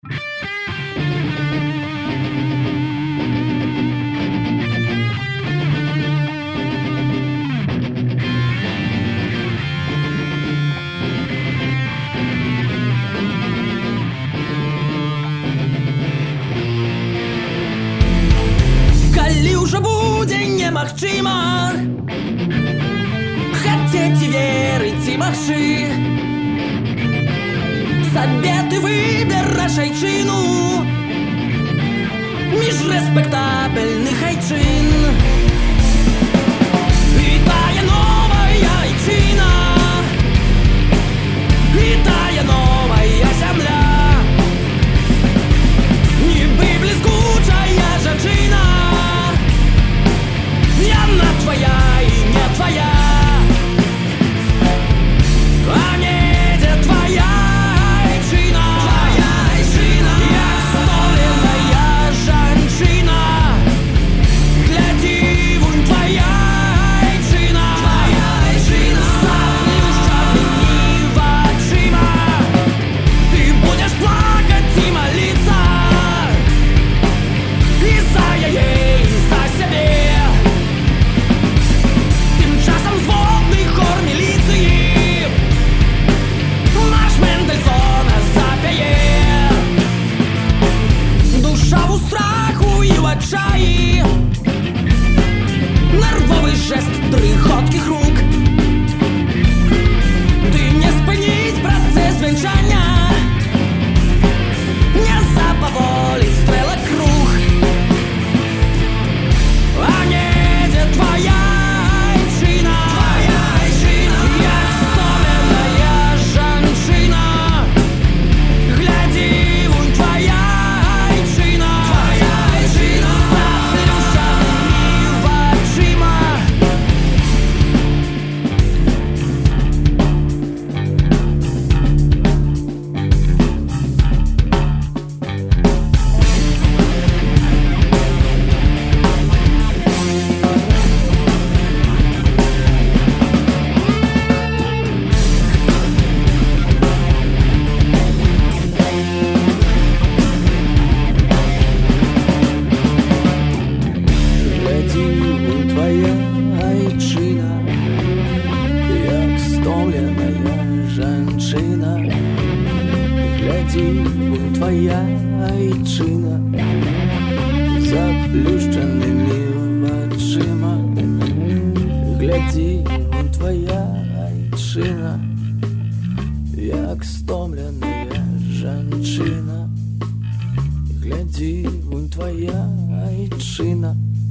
Уже будзе немагчыма хацець і верыць і магчы. Сабе ты выбераш айчыну між рэспектабельных айчын. І тая новая айчына, і тая новая зямля, нібы бліскучая жанчына. Яна твоя и не твоя, а недзе твоя айчына. Твоя айчына, як столеная жанчына. Гляди, вунь твоя айчына. Твоя айчына, заплющенными вачыма. Ты будешь плакать и молиться и за яе, и за сябе. Часом зводный хор милиции наш Мендельсона запяе. Душа у страху и в отчаянии, нервовый жест трыходких рук. Ты не спынить процесс венчания, не запаволить стрелок круг, а недзе твоя айчына. Твоя айчына, як столеная жанчына. Гляди, вунь твоя айчына. Твоя айчына, заплющенными вачыма. Гляди, вунь твоя айчына, як стомленая жанчына. Гляди, вунь твоя айчына, заплющенными вачыма. Гляди, вунь твоя айчына, як стомленая жанчына. Гляди, вунь твоя айчына.